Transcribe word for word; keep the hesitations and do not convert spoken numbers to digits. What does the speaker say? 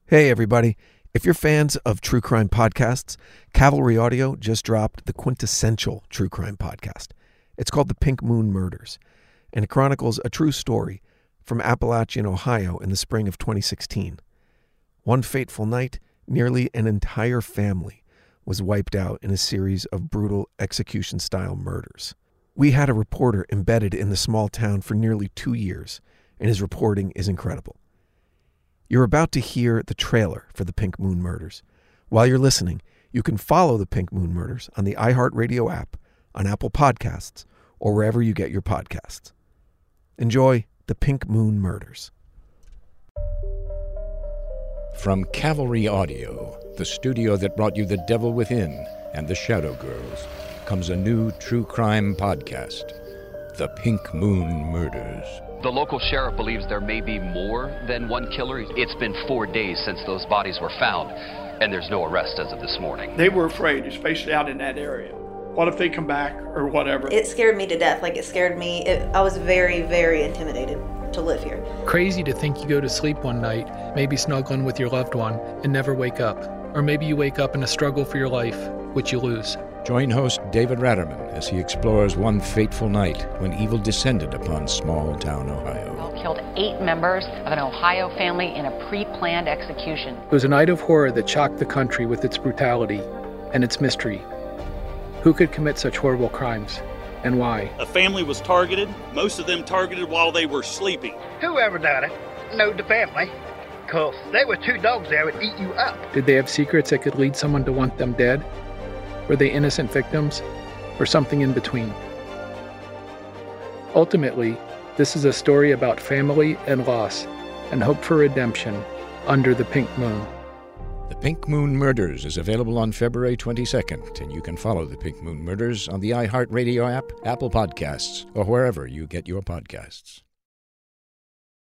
Hey, everybody. If you're fans of true crime podcasts, Cavalry Audio just dropped the quintessential true crime podcast. It's called The Pink Moon Murders, and it chronicles a true story from Appalachian, Ohio in the spring of twenty sixteen. One fateful night, nearly an entire family was wiped out in a series of brutal execution-style murders. We had a reporter embedded in the small town for nearly two years, and his reporting is incredible. You're about to hear the trailer for The Pink Moon Murders. While you're listening, you can follow The Pink Moon Murders on the iHeartRadio app, on Apple Podcasts, or wherever you get your podcasts. Enjoy The Pink Moon Murders. From Cavalry Audio, the studio that brought you The Devil Within and The Shadow Girls, comes a new true crime podcast, The Pink Moon Murders. The local sheriff believes there may be more than one killer. It's been four days since those bodies were found, and there's no arrest as of this morning. They were afraid, especially out in that area. What if they come back or whatever? It scared me to death. Like, it scared me. It, I was very, very intimidated to live here. Crazy to think you go to sleep one night, maybe snuggling with your loved one, and never wake up. Or maybe you wake up in a struggle for your life, which you lose. Join host David Ratterman as he explores one fateful night when evil descended upon small-town Ohio. Killed eight members of an Ohio family in a pre-planned execution. It was a night of horror that shocked the country with its brutality and its mystery. Who could commit such horrible crimes, and why? A family was targeted, most of them targeted while they were sleeping. Whoever done it knowed the family, because there were two dogs there that would eat you up. Did they have secrets that could lead someone to want them dead? Were they innocent victims, or something in between? Ultimately, this is a story about family and loss, and hope for redemption under the pink moon. The Pink Moon Murders is available on February twenty-second, and you can follow The Pink Moon Murders on the iHeartRadio app, Apple Podcasts, or wherever you get your podcasts.